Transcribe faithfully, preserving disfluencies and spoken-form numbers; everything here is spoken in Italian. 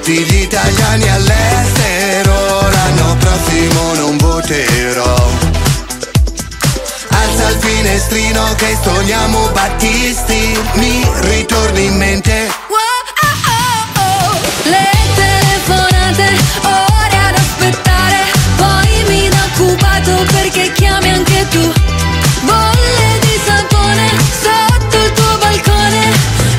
tutti gli italiani all'estero, l'anno prossimo non voterò. Alza il finestrino che stoniamo Battisti, mi ritorni in mente